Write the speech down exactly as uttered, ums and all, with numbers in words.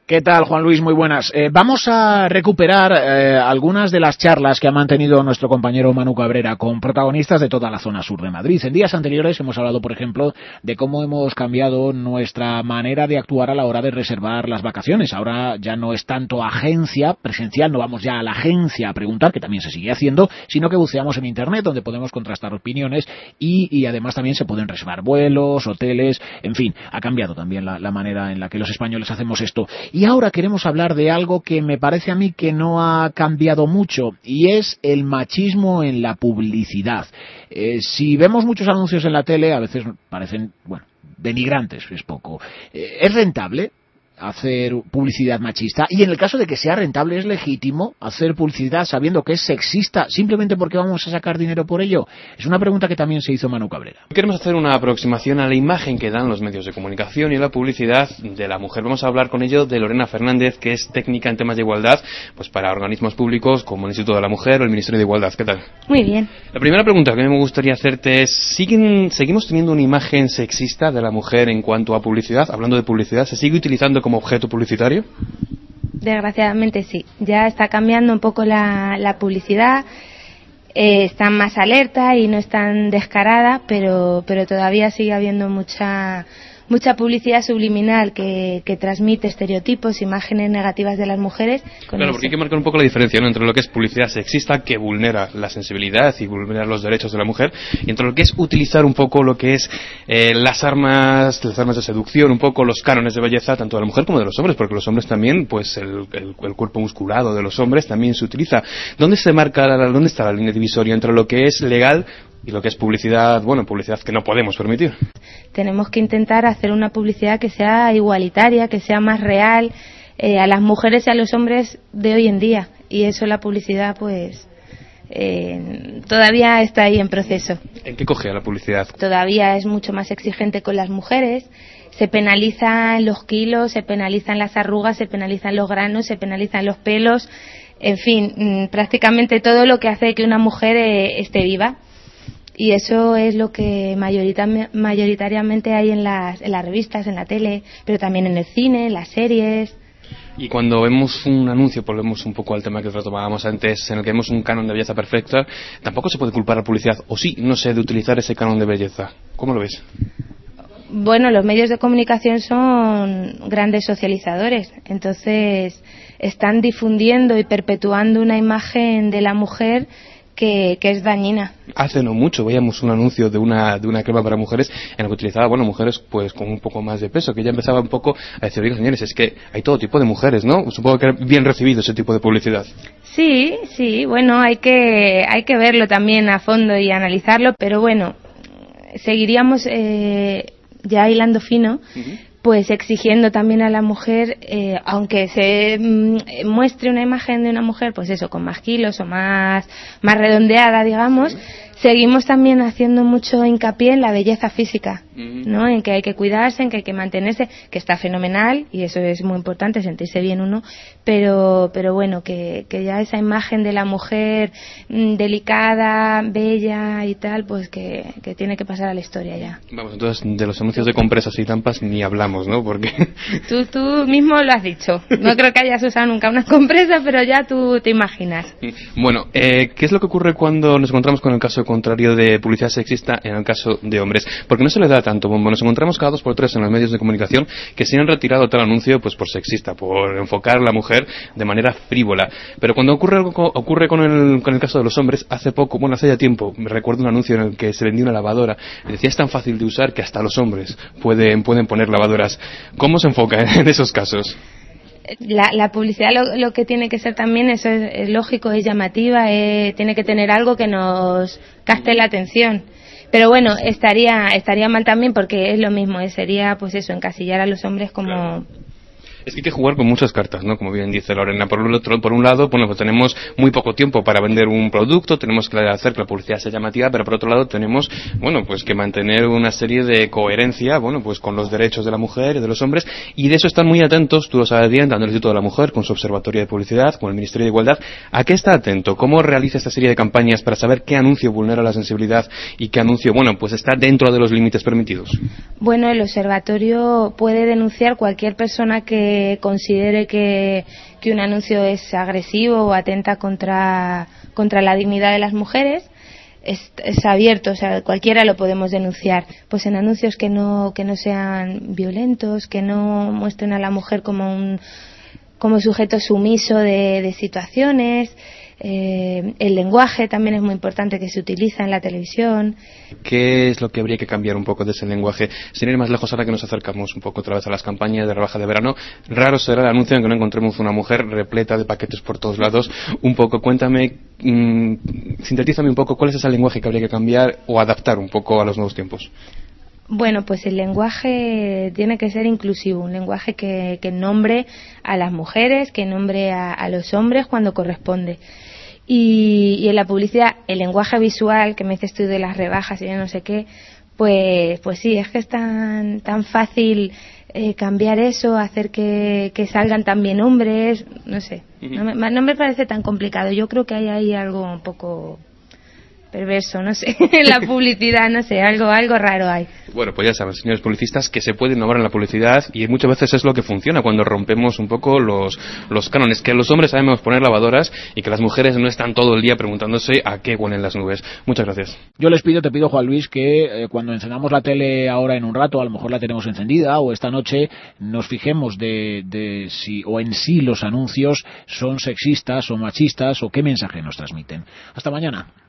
¿Qué tal, Juan Luis? Muy buenas. Eh, vamos a recuperar eh, algunas de las charlas que ha mantenido nuestro compañero Manu Cabrera con protagonistas de toda la zona sur de Madrid. En días anteriores hemos hablado, por ejemplo, de cómo hemos cambiado nuestra manera de actuar a la hora de reservar las vacaciones. Ahora ya no es tanto agencia presencial, no vamos ya a la agencia a preguntar, que también se sigue haciendo, sino que buceamos en Internet, donde podemos contrastar opiniones y, y además también se pueden reservar vuelos, hoteles, en fin, ha cambiado también la, la manera en la que los españoles hacemos esto. Y ahora queremos hablar de algo que me parece a mí que no ha cambiado mucho, y es el machismo en la publicidad. Eh, si vemos muchos anuncios en la tele, a veces parecen, bueno, denigrantes, es poco. Eh, ¿Es rentable hacer publicidad machista? Y en el caso de que sea rentable, ¿es legítimo hacer publicidad sabiendo que es sexista simplemente porque vamos a sacar dinero por ello? Es una pregunta que también se hizo Manu Cabrera. Queremos hacer una aproximación a la imagen que dan los medios de comunicación y la publicidad de la mujer. Vamos a hablar con ello de Lorena Fernández, que es técnica en temas de igualdad, pues para organismos públicos como el Instituto de la Mujer o el Ministerio de Igualdad. ¿Qué tal? Muy bien. La primera pregunta que me gustaría hacerte es, ¿siguen, ¿seguimos teniendo una imagen sexista de la mujer en cuanto a publicidad? Hablando de publicidad, ¿se sigue utilizando como como objeto publicitario? Desgraciadamente sí, ya está cambiando un poco la, la publicidad, eh, está más alerta y no es tan descarada, pero, pero todavía sigue habiendo mucha mucha publicidad subliminal que, que transmite estereotipos, imágenes negativas de las mujeres. Claro, eso. Porque hay que marcar un poco la diferencia, ¿no?, entre lo que es publicidad sexista, que vulnera la sensibilidad y vulnera los derechos de la mujer, y entre lo que es utilizar un poco lo que es eh, las armas las armas de seducción, un poco los cánones de belleza, tanto de la mujer como de los hombres, porque los hombres también, pues el, el, el cuerpo musculado de los hombres también se utiliza. ¿Dónde se marca, la, dónde está la línea divisoria entre lo que es legal y lo que es publicidad, bueno, publicidad que no podemos permitir? Tenemos que intentar hacer una publicidad que sea igualitaria, que sea más real eh, a las mujeres y a los hombres de hoy en día. Y eso la publicidad, pues, eh, todavía está ahí en proceso. ¿En qué coge la publicidad? Todavía es mucho más exigente con las mujeres. Se penalizan los kilos, se penalizan las arrugas, se penalizan los granos, se penalizan los pelos. En fin, prácticamente todo lo que hace que una mujer eh, esté viva. Y eso es lo que mayoritariamente hay en las, en las revistas, en la tele, pero también en el cine, en las series. Y cuando vemos un anuncio, volvemos un poco al tema que retomábamos antes, en el que vemos un canon de belleza perfecta, tampoco se puede culpar a la publicidad, o sí, no sé, de utilizar ese canon de belleza. ¿Cómo lo ves? Bueno, los medios de comunicación son grandes socializadores, entonces están difundiendo y perpetuando una imagen de la mujer Que, que es dañina. Hace no mucho veíamos un anuncio de una de una crema para mujeres en la que utilizaba, bueno, mujeres pues con un poco más de peso, que ya empezaba un poco a decir, oiga, señores, es que hay todo tipo de mujeres, ¿no? Supongo que era bien recibido ese tipo de publicidad. Sí, sí, bueno, hay que hay que verlo también a fondo y analizarlo, pero bueno, seguiríamos eh, ya hilando fino, uh-huh. pues exigiendo también a la mujer, eh, aunque se mm, muestre una imagen de una mujer, pues eso, con más kilos o más, más redondeada, digamos, seguimos también haciendo mucho hincapié en la belleza física, ¿no? En que hay que cuidarse, en que hay que mantenerse, que está fenomenal, y eso es muy importante, sentirse bien uno, pero pero bueno, que, que ya esa imagen de la mujer mmm, delicada, bella y tal, pues que, que tiene que pasar a la historia ya. Vamos, entonces de los anuncios de compresas y tampas ni hablamos, ¿no? Porque tú, tú mismo lo has dicho, no creo que hayas usado nunca una compresa, pero ya tú te imaginas. Bueno, eh, ¿qué es lo que ocurre cuando nos encontramos con el caso contrario de publicidad sexista en el caso de hombres? Porque no se le da tanto bombo. Nos encontramos cada dos por tres en los medios de comunicación que se han retirado tal anuncio pues por sexista, por enfocar a la mujer de manera frívola. Pero cuando ocurre algo ocurre con el, con el caso de los hombres, hace poco, bueno, hace ya tiempo, me recuerdo un anuncio en el que se vendía una lavadora y decía, es tan fácil de usar que hasta los hombres pueden, pueden poner lavadoras. ¿Cómo se enfoca en esos casos? La, la publicidad lo, lo que tiene que ser también, eso es, es lógico, es llamativa, eh, tiene que tener algo que nos capte la atención. Pero bueno, estaría estaría mal también porque es lo mismo, eh, sería pues eso, encasillar a los hombres como... Claro. Es que hay que jugar con muchas cartas, ¿no? Como bien dice Lorena. Por un, otro, por un lado, bueno, pues tenemos muy poco tiempo para vender un producto, tenemos que hacer que la publicidad sea llamativa, pero por otro lado tenemos, bueno, pues que mantener una serie de coherencia, bueno, pues con los derechos de la mujer y de los hombres, y de eso están muy atentos, tú lo sabes bien, tanto el Instituto de la Mujer, con su Observatorio de Publicidad, con el Ministerio de Igualdad. ¿A qué está atento? ¿Cómo realiza esta serie de campañas para saber qué anuncio vulnera la sensibilidad y qué anuncio, bueno, pues está dentro de los límites permitidos? Bueno, el Observatorio puede denunciar cualquier persona que que considere que, que un anuncio es agresivo o atenta contra, contra la dignidad de las mujeres, es, es abierto, o sea, cualquiera lo podemos denunciar. Pues en anuncios que no, que no sean violentos, que no muestren a la mujer como un como sujeto sumiso de, de situaciones. Eh, el lenguaje también es muy importante que se utiliza en la televisión. ¿Qué es lo que habría que cambiar un poco de ese lenguaje? Sin ir más lejos, ahora que nos acercamos un poco otra vez a las campañas de rebaja de verano, raro será el anuncio en que no encontremos una mujer repleta de paquetes por todos lados. Un poco, cuéntame, mmm, sintetízame un poco cuál es ese lenguaje que habría que cambiar o adaptar un poco a los nuevos tiempos. Bueno, pues el lenguaje tiene que ser inclusivo, un lenguaje que, que nombre a las mujeres, que nombre a, a los hombres cuando corresponde. Y, y en la publicidad, el lenguaje visual, que me dices tú de las rebajas y de no sé qué, pues, pues sí, es que es tan, tan fácil eh, cambiar eso, hacer que, que salgan también hombres, no sé, no me, no me parece tan complicado. Yo creo que hay ahí algo un poco perverso, no sé, en la publicidad, no sé, algo algo raro hay. Bueno, pues ya saben, señores publicistas, que se puede innovar en la publicidad y muchas veces es lo que funciona cuando rompemos un poco los, los cánones, que los hombres sabemos poner lavadoras y que las mujeres no están todo el día preguntándose a qué huelen las nubes. Muchas gracias. Yo les pido, te pido, Juan Luis, que eh, cuando encendamos la tele ahora en un rato, a lo mejor la tenemos encendida, o esta noche, nos fijemos de, de si o en sí los anuncios son sexistas o machistas o qué mensaje nos transmiten. Hasta mañana.